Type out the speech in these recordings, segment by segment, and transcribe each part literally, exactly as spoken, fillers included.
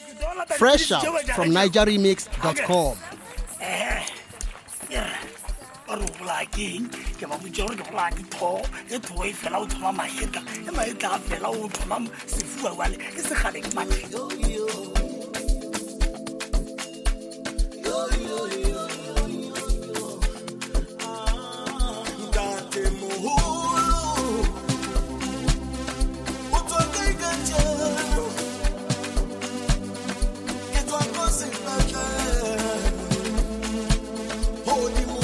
Fresh out from niger remix dot com. Lacking, give up George of Lucky Tall, it way fell out of my head, and my dad fell out of them. Sifu, well, it's a headache match. Yo, yo, yo, yo, yo, yo, ah, Dante Muhulu. What's what they got you? Get one gossip better. Hold him.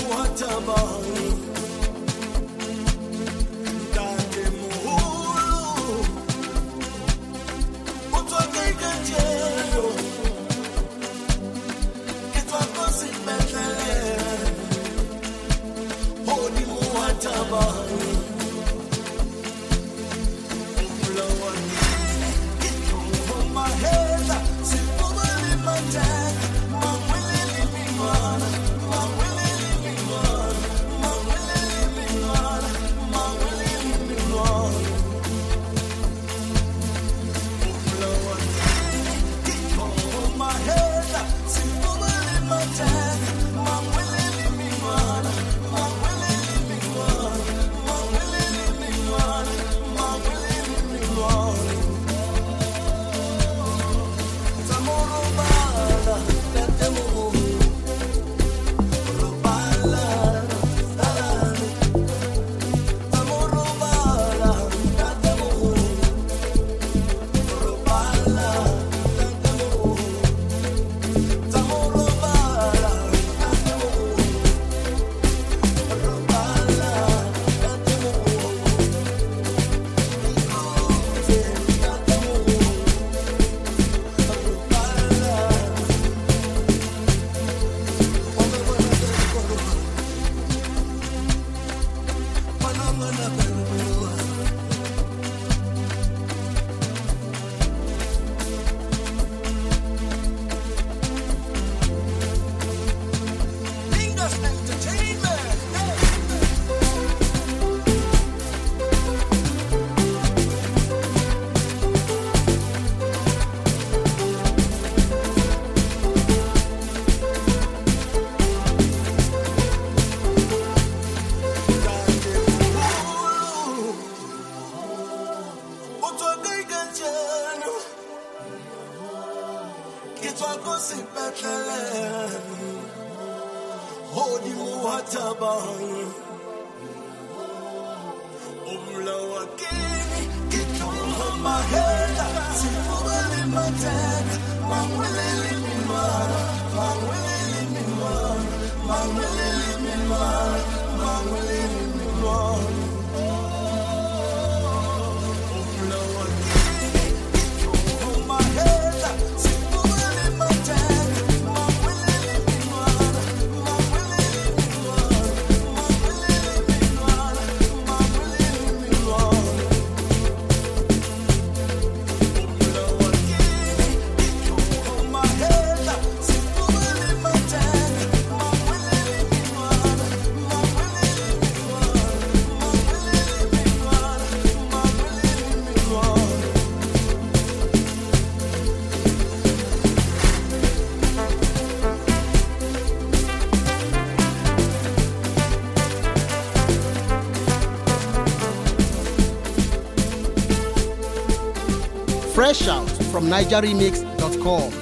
Dante Muhulu, what's what they got you? Get one gossip better. Hold him water. Flower get from my head, sit over in my tank, my willing living one, my willing. Fresh out from niger remix dot com.